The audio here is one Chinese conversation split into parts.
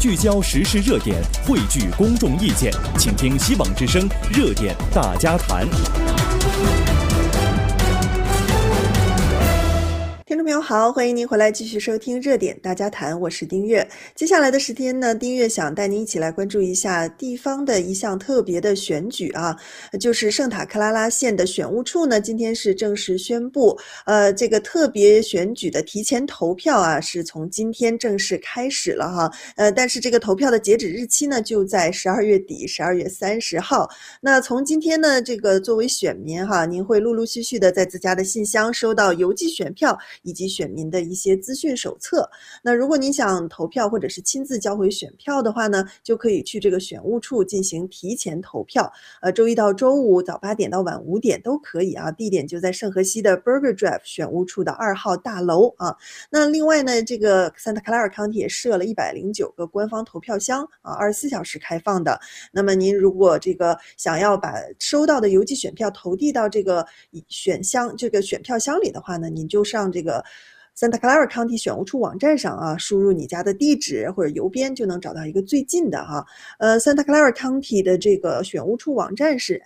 聚焦时事热点，汇聚公众意见，请听希望之声热点大家谈。 听众朋友好，欢迎您回来继续收听热点大家谈，我是丁月。接下来的时间呢，丁月想带您一起来关注一下地方的一项特别的选举啊，就是圣塔克拉拉县的选务处呢，今天是正式宣布，这个特别选举的提前投票啊，是从今天正式开始了哈，但是这个投票的截止日期呢，就在12月底，12月30号。那从今天呢，这个作为选民哈，您会陆陆续续的在自家的信箱收到邮寄选票以及选民的一些资讯手册。那如果您想投票或者是亲自交回选票的话呢，就可以去这个选务处进行提前投票。周一到周五早8点到晚5点都可以啊，地点就在圣荷西的 Burger Drive 选务处的2号大楼啊。那另外呢，这个 Santa Clara County 也设了109个官方投票箱啊，24小时开放的。那么您如果这个想要把收到的邮寄选票投递到这个选票箱里的话呢，您就上这个Santa Clara County 选务处網站上啊，輸入你家的地址或者郵編就能找到一個最近的哈。Santa Clara County 的這個選務處網站是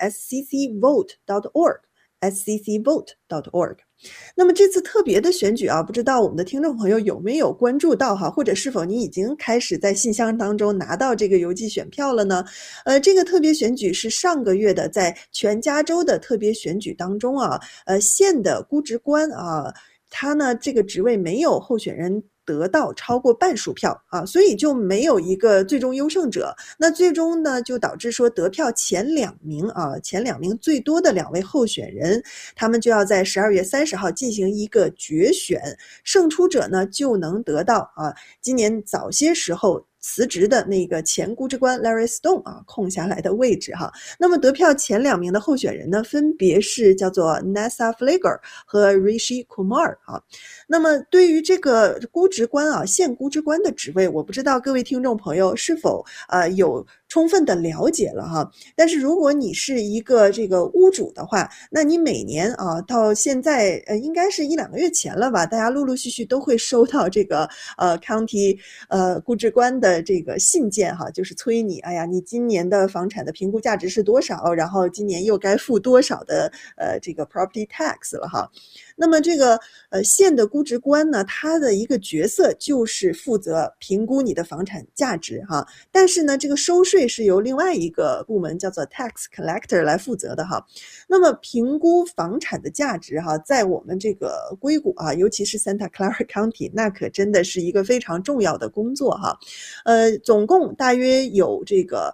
sccvote.org。那麼這次特別的選舉啊，不知道我們的聽眾朋友有沒有關注到哈，或者是否你已經開始在信箱當中拿到這個郵寄選票了呢？這個特別選舉是上個月的在全加州的特別選舉當中啊，縣的估值官啊，他呢這個職位沒有候選人得到超過半數票啊，所以就沒有一個最終優勝者。那最終呢，就導致說得票前2名啊，前2名最多的2位候選人，他們就要在12月30號進行一個決選，勝出者呢就能得到啊，今年早些時候辭職的那個前估值官 Larry Stone 啊空下來的位置哈。那麼得票前2名的候選人呢，分別是叫做 Nessa Flagler 和 Rishi Kumar 啊。那麼對於這個估值官啊，縣估值官的職位，我不知道各位聽眾朋友是否有充分的了解了哈。但是如果你是一個這個屋主的話，那你每年啊到現在應該是1-2個月前了吧，大家陸陸續續都會收到這個county 估值官的這個信件哈，就是催你，哎呀，你今年的房產的評估價值是多少，然後今年又該付多少的這個 property tax 了哈。那麼這個縣的估值官呢，他的一個角色就是負責評估你的房產價值哈，但是呢，這個收稅是由另外一個部門叫做 tax collector 來負責的哈。那麼評估房產的價值哈，在我們這個硅谷啊，尤其是 Santa Clara County， 那可真的是一個非常重要的工作哈。總共大約有這個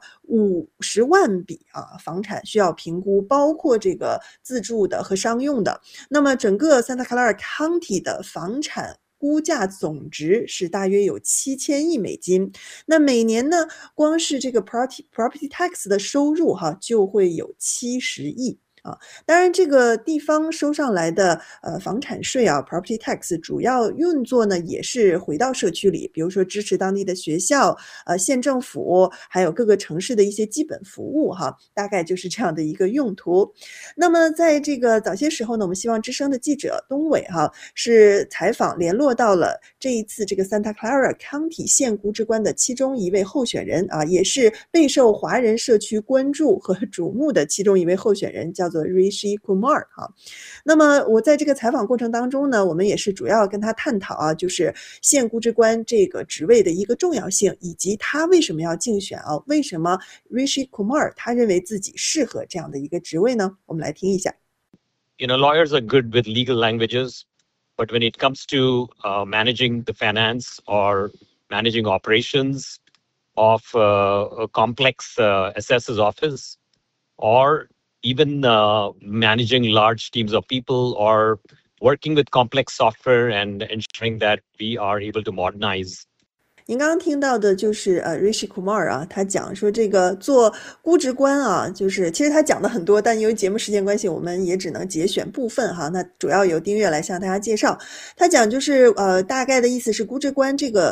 50萬筆啊房產需要評估，包括這個自住的和商用的。那麼整個 Santa Clara County 的房產估價總值是大約有7000億美金，那每年呢，光是這個 property tax 的收入哈，就會有70億。當然這個地方收上來的房產稅啊 property tax 主要運作呢也是回到社區裡，比如說支持當地的學校縣政府還有各個城市的一些基本服務哈，大概就是這樣的一個用途。那麼在這個早些時候呢，我們希望之聲的記者東偉哈是採訪聯絡到了這一次這個 Santa Clara County 縣估值官的其中一位候選人啊，也是備受華人社區關注和矚目的其中一位候選人，叫做Rishi Kumar 哈。那麼我在這個採訪過程當中呢，我們也是主要跟他探討啊，就是縣估值官這個職位的一個重要性，以及他為什麼要競選啊？為什麼 Rishi Kumar 他認為自己適合這樣的一個職位呢？我們來聽一下。 You know, lawyers are good with legal languages, but when it comes to managing the finance or managing operations of a complex assessor's office, or even managing large teams of people or working with complex software and ensuring that we are able to modernize. 您刚刚听到的就是Rishi Kumar 啊，他讲说这个做估值官啊，就是其实他讲的很多，但由于节目时间关系，我们也只能节选部分哈。那主要由丁月来向大家介绍。他讲就是大概的意思是估值官这个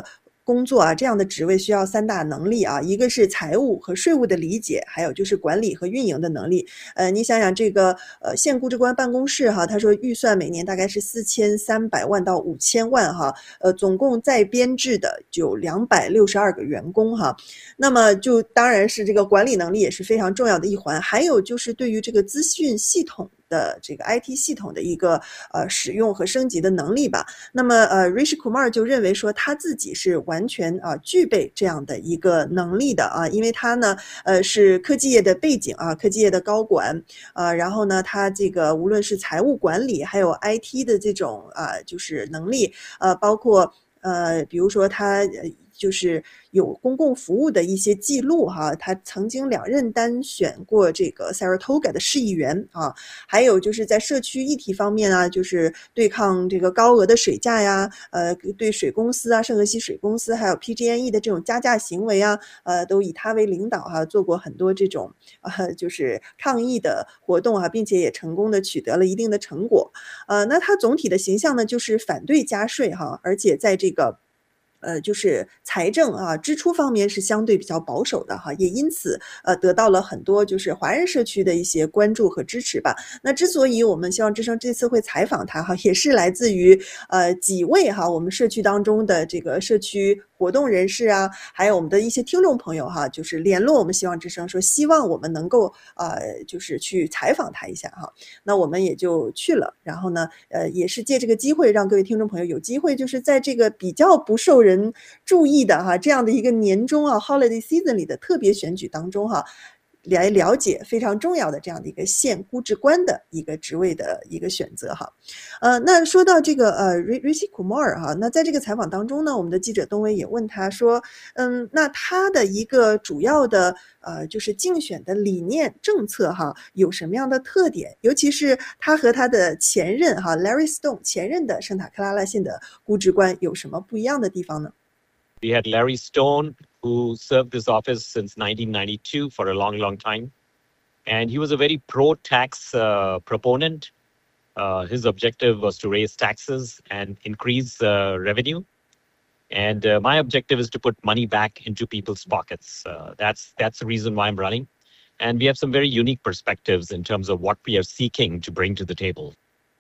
工作啊，这样的职位需要3大能力啊，一个是财务和税务的理解，还有就是管理和运营的能力。你想想这个县估值官办公室哈，他说预算每年大概是4300万到5000万哈，总共在编制的就262个员工哈。那么就当然是这个管理能力也是非常重要的一环，还有就是对于这个资讯系统的这个 IT 系统的一个使用和升级的能力吧。那么Rishi Kumar 就认为说他自己是完全具备这样的一个能力的啊，因为他呢是科技业的背景啊，科技业的高管然后呢他这个无论是财务管理还有 IT 的这种就是能力包括比如说他就是有公共服务的一些记录哈，他曾经2任单选过这个 Saratoga 的市议员啊，还有就是在社区议题方面啊，就是对抗这个高额的水价呀，对水公司啊，圣荷西水公司还有 PG&E 的这种加价行为啊，都以他为领导哈，做过很多这种就是抗议的活动啊，并且也成功的取得了一定的成果。那他总体的形象呢，就是反对加税哈，而且在这个就是财政支出方面是相对比较保守的哈，也因此得到了很多就是华人社区的一些关注和支持吧。那之所以我们希望之声这次会采访他哈，也是来自于几位哈我们社区当中的这个社区活动人士啊，还有我们的一些听众朋友哈，就是联络我们希望之声说希望我们能够就是去采访他一下哈。那我们也就去了，然后呢也是借这个机会让各位听众朋友有机会就是在这个比较不受人注意的哈这样的一个年终holiday season 里的特别选举当中哈，来了解非常重要的这样的一个县估值官的一个职位的一个选择哈。那说到这个Rishi Kumar 哈，那在这个采访当中呢，我们的记者东威也问他说，那他的一个主要的就是竞选的理念政策哈，有什么样的特点？尤其是他和他的前任哈 Larry Stone 前任的圣塔克拉拉县的估值官有什么不一样的地方呢？ We had Larry Stone, who served this office since 1992 for a long, long time. And he was a very pro-tax proponent. His objective was to raise taxes and increase revenue. And my objective is to put money back into people's pockets. That's the reason why I'm running. And we have some very unique perspectives in terms of what we are seeking to bring to the table.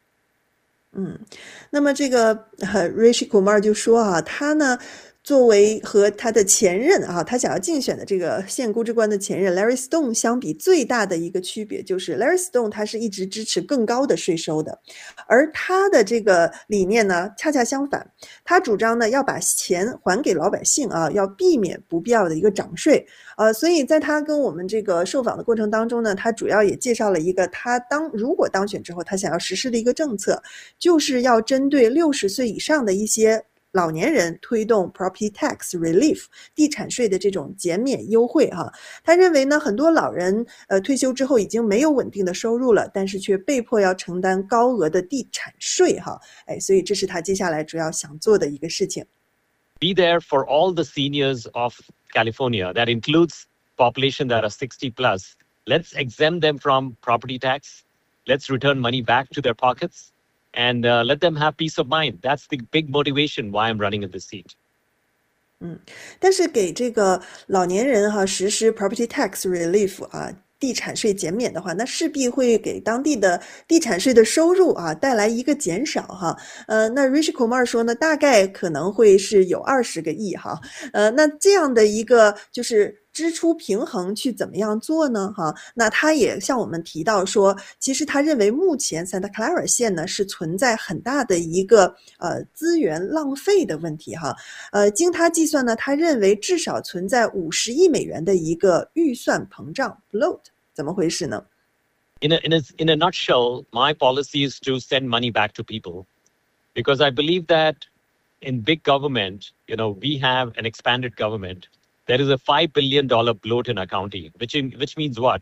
那么这个Rishi Kumar 就说他呢作为和他的前任他想要竞选的这个县估值官的前任 Larry Stone 相比，最大的一个区别就是 Larry Stone 他是一直支持更高的税收的，而他的这个理念呢恰恰相反，他主张呢要把钱还给老百姓要避免不必要的一个涨税。所以在他跟我们这个受访的过程当中呢，他主要也介绍了一个他如果当选之后他想要实施的一个政策，就是要针对60岁以上的一些老年人推动 property tax relief 地产税的这种减免优惠哈。他认为呢，很多老人退休之后已经没有稳定的收入了，但是却被迫要承担高额的地产税哈。所以这是他接下来主要想做的一个事情。 Be there for all the seniors of California. That includes population that are 60 plus. Let's exempt them from property tax. Let's return money back to their pockets. And let them have peace of mind. That's the big motivation why I'm running in this seat. 但是给这个老年人实施 property tax relief 地产税减免的话，那势必会给当地的地产税的收入带来一个减少哈。那 Rishi Kumar 说呢，大概可能会是有20个亿哈。那这样的一个就是支出平衡去怎么样做呢哈？那他也向我们提到说，其实他认为目前 Santa Clara 县呢是存在很大的一个资源浪费的问题哈。经他计算呢，他认为至少存在50亿美元的一个预算膨胀 bloat。怎么回事呢？ In a nutshell, my policy is to send money back to people, because I believe that in big government, we have an expanded government. There is a $5 billion bloat in our county, which means what?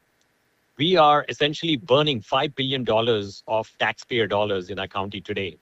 We are essentially burning $5 billion of taxpayer dollars in our county today.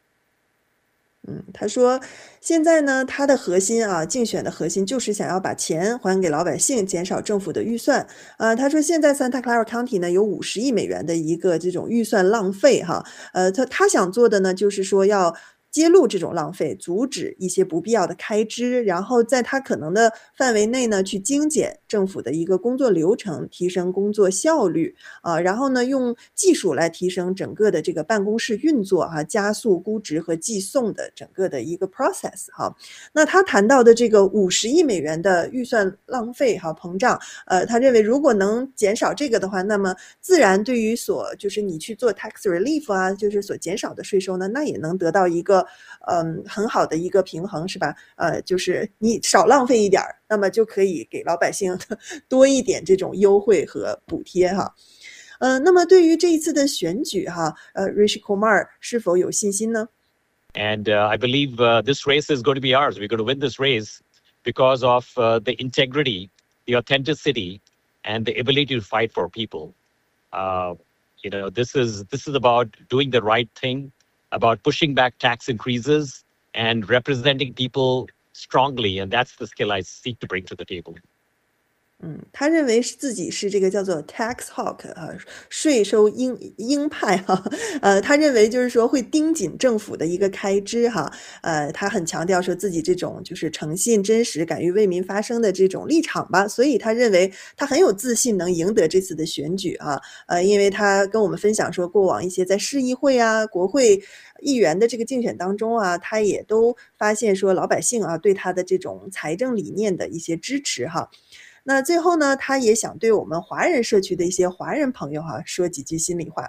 他说现在呢他的核心竞选的核心就是想要把钱还给老百姓，减少政府的预算。他说现在 Santa Clara County 呢有50亿美元的一个这种预算浪费哈。他想做的呢就是说要揭露这种浪费，阻止一些不必要的开支，然后在它可能的范围内呢，去精简政府的一个工作流程，提升工作效率然后呢，用技术来提升整个的这个办公室运作加速估值和寄送的整个的一个 process 那他谈到的这个50亿美元的预算浪费膨胀，他认为如果能减少这个的话，那么自然对于就是你去做 tax relief 就是所减少的税收呢，那也能得到一个很好的一个平衡，是吧？就是你少浪费一点，那么就可以给老百姓多一点这种优惠和补贴那么对于这一次的选举Rishi Kumar 是否有信心呢？ And I believe this race is going to be ours. We're going to win this race because of the integrity, the authenticity, and the ability to fight for people. This is about doing the right thing, about pushing back tax increases and representing people strongly. And that's the skill I seek to bring to the table. 他认为自己是这个叫做 tax hawk 税收鹰派他认为就是说会盯紧政府的一个开支他很强调说自己这种就是诚信真实敢于为民发声的这种立场吧，所以他认为他很有自信能赢得这次的选举因为他跟我们分享说过往一些在市议会国会议员的这个竞选当中他也都发现说老百姓对他的这种财政理念的一些支持那最后呢，他也想对我们华人社区的一些华人朋友说几句心里话。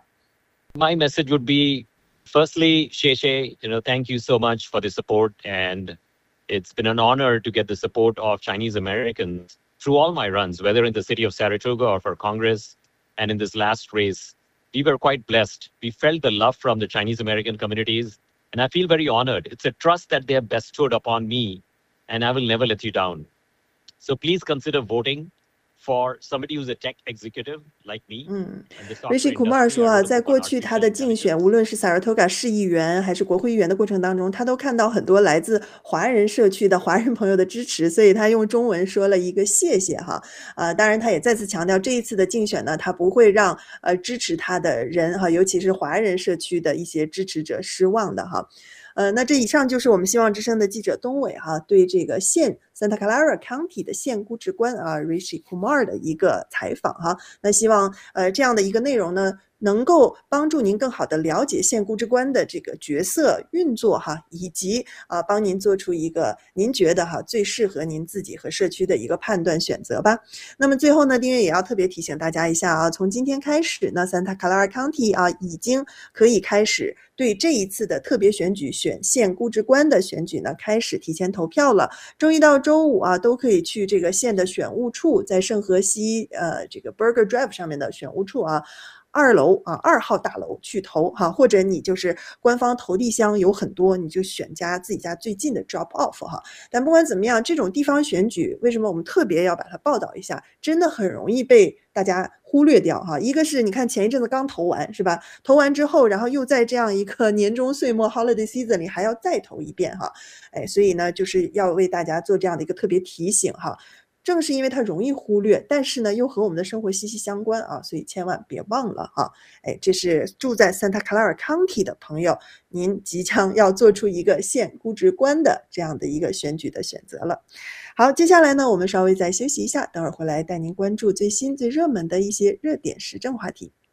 My message would be, firstly, Sheshe, thank you so much for the support, and it's been an honor to get the support of Chinese Americans through all my runs, whether in the city of Saratoga or for Congress, and in this last race. We were quite blessed. We felt the love from the Chinese American communities, and I feel very honored. It's a trust that they have bestowed upon me, and I will never let you down. So please consider voting for somebody who's a tech executive like me. Rishi Kumar 说在过去他的竞选，无论是萨尔托嘎市议员还是国会议员的过程当中，他都看到很多来自华人社区的华人朋友的支持，所以他用中文说了一个谢谢当然他也再次强调这一次的竞选呢，他不会让支持他的人尤其是华人社区的一些支持者失望的那这以上就是我们希望之声的记者东伟对这个县 Santa Clara County 的县估值官Rishi Kumar 的一个采访那希望这样的一个内容呢能够帮助您更好的了解县估值官的这个角色运作以及帮您做出一个您觉得最适合您自己和社区的一个判断选择吧。那么最后呢，丁月也要特别提醒大家一下从今天开始呢 Santa Clara County 已经可以开始对这一次的特别选举选县估值官的选举呢开始提前投票了。周一到周五都可以去这个县的选务处，在圣荷西这个 Burger Drive 上面的选务处2楼2号大楼去投或者你就是官方投递箱有很多，你就选自己家最近的 drop off 但不管怎么样，这种地方选举为什么我们特别要把它报道一下，真的很容易被大家忽略掉一个是你看前一阵子刚投完是吧，投完之后然后又在这样一个年终岁末 holiday season 里还要再投一遍所以呢就是要为大家做这样的一个特别提醒正是因为它容易忽略，但是呢又和我们的生活息息相关所以千万别忘了这是住在 Santa Clara County 的朋友，您即将要做出一个县估值官的这样的一个选举的选择了。好，接下来呢我们稍微再休息一下，等会儿回来带您关注最新最热门的一些热点时政话题。